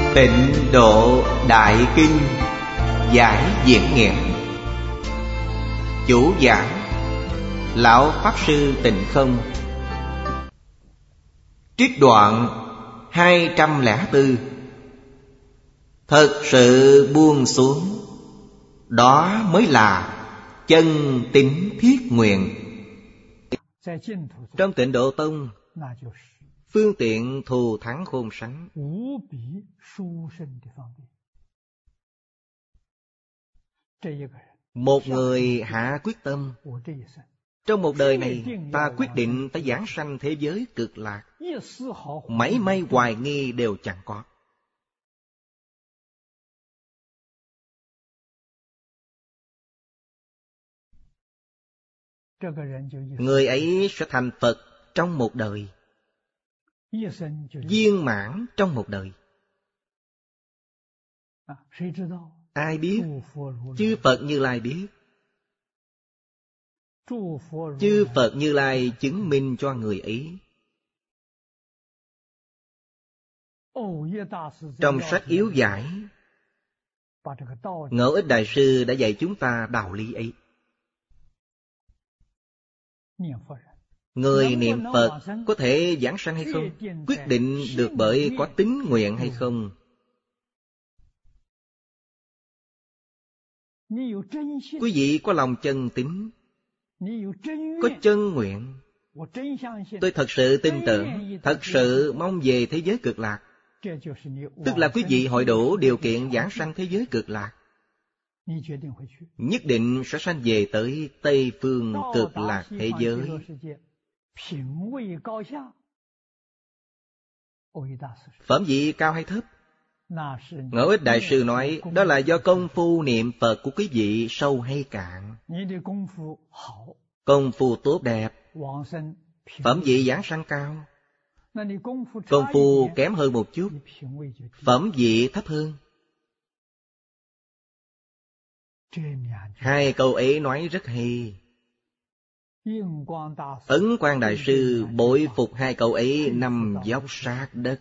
Tịnh Độ Đại Kinh giải diễn nghĩa. Chủ giảng Lão Pháp Sư Tịnh Không. Trích đoạn 204. Thật sự buông xuống, đó mới là chân tín thiết nguyện. Trong Tịnh Độ Tông, phương tiện thù thắng khôn sánh. Một người hạ quyết tâm, trong một đời này ta quyết định ta giảng sanh thế giới cực lạc, mảy may hoài nghi đều chẳng có. Người ấy sẽ thành Phật trong một đời, viên mãn trong một đời. Ai biết? Chư Phật Như Lai biết. Chư Phật Như Lai chứng minh cho người ấy. Trong sách Yếu Giải, Ngẫu Ích Đại Sư đã dạy chúng ta đạo lý ấy. Người niệm Phật có thể giảng sanh hay không, quyết định được bởi có tín nguyện hay không. Quý vị có lòng chân tín, có chân nguyện, tôi thật sự tin tưởng, thật sự mong về thế giới cực lạc, tức là quý vị hội đủ điều kiện giảng sanh thế giới cực lạc, nhất định sẽ sanh về tới Tây Phương cực lạc thế giới. Phẩm vị cao hay thấp? Ngẫu Ích Đại Sư nói, đó là do công phu niệm Phật của quý vị sâu hay cạn. Công phu tốt đẹp, phẩm vị giảng sanh cao. Công phu kém hơn một chút, phẩm vị thấp hơn. Hai câu ấy nói rất hay. Ấn Quang Đại Sư bội phục hai câu ấy nằm dốc sát đất.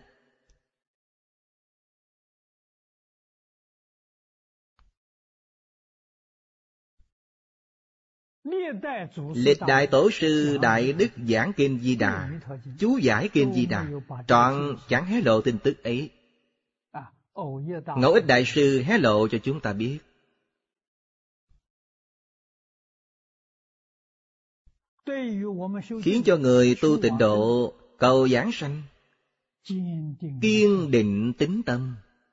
Lịch đại tổ sư Đại Đức giảng Kinh Di Đà, chú giải Kinh Di Đà, trọn chẳng hé lộ tin tức ấy. Ngẫu Ích Đại Sư hé lộ cho chúng ta biết. Khiến cho người tu tịnh độ cầu giảng sanh kiên định tín tâm.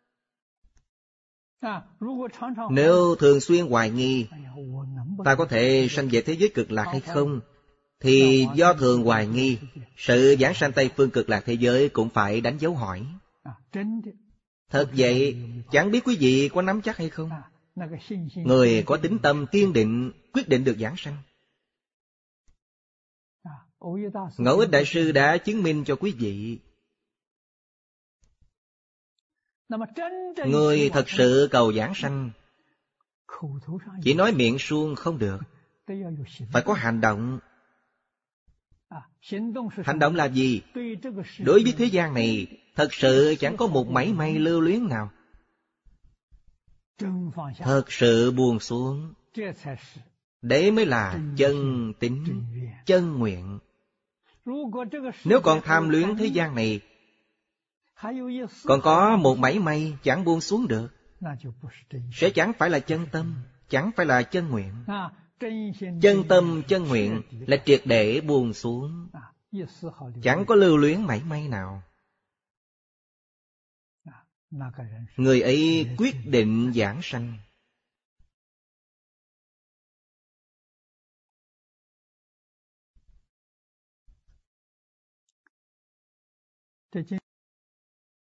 Nếu thường xuyên hoài nghi ta có thể sanh về thế giới cực lạc hay không, thì do thường hoài nghi, sự giảng sanh Tây Phương cực lạc thế giới cũng phải đánh dấu hỏi. Thật vậy, chẳng biết quý vị có nắm chắc hay không? Người có tín tâm kiên định, quyết định được giảng sanh. Ngẫu Ích Đại Sư đã chứng minh cho quý vị. Người thật sự cầu giảng sanh, chỉ nói miệng suông không được, phải có hành động. Hành động là gì? Đối với thế gian này, thật sự chẳng có một mảy may lưu luyến nào. Thật sự buông xuống, đấy mới là chân tín, chân nguyện. Nếu còn tham luyến thế gian này, còn có một mảy may chẳng buông xuống được, sẽ chẳng phải là chân tâm, chẳng phải là chân nguyện. Chân tâm, chân nguyện là triệt để buông xuống, chẳng có lưu luyến mảy may nào. Người ấy quyết định giảng sanh.